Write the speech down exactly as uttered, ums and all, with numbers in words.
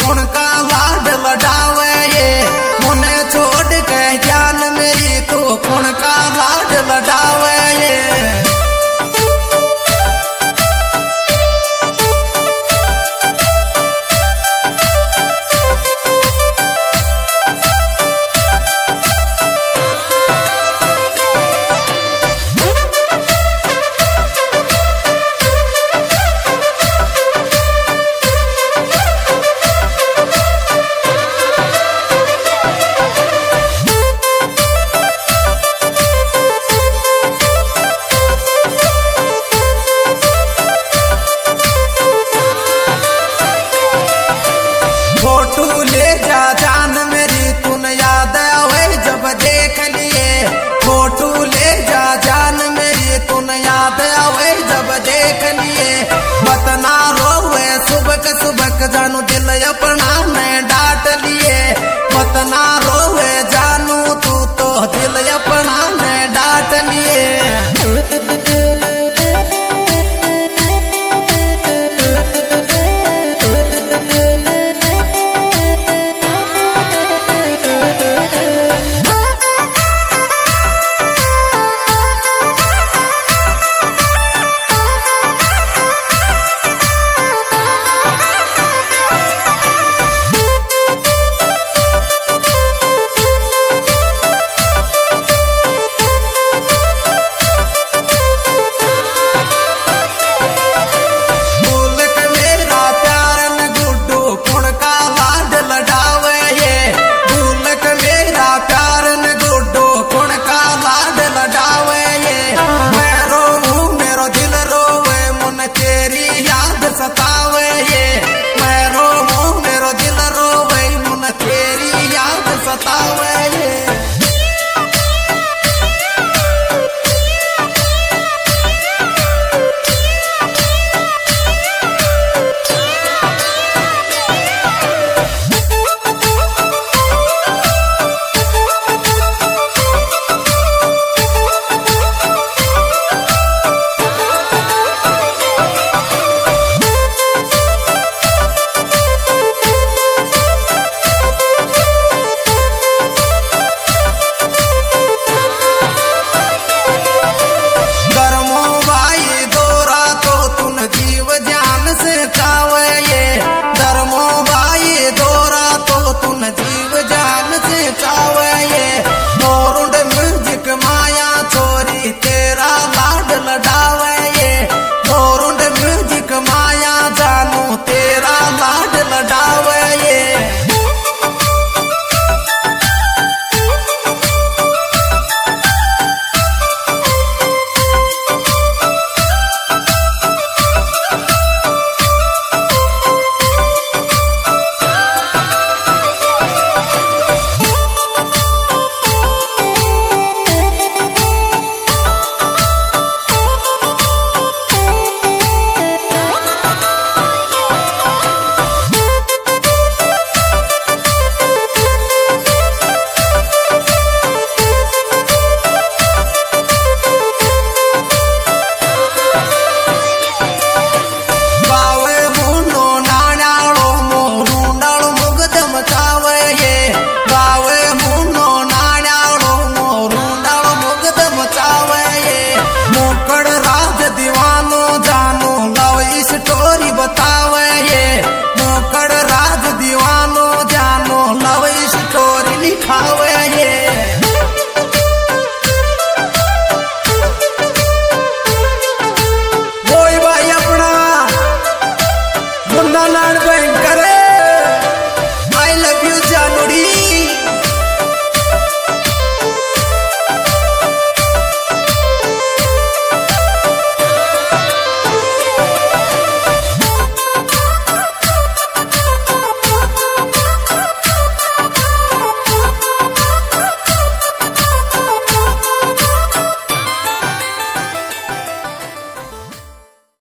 कौन का लाड लडावे ये मुने छोड़ के जान मेरी तू कौन का लाड लडावे ये फोटो ले जा जान मेरी तून याद आवे जब देख लिए फोटो ले जा जान मेरी तून याद आवे जब देख लिए बतना रोवे सुबह सुबह जानू दिल अपना मैं डांट लिए बतना रोवे जानू तू तो दिल अपना मैं डांट लिए सतावे ये मैं रोऊं मेरो दिल रोवे मुन तेरी याद सतावे।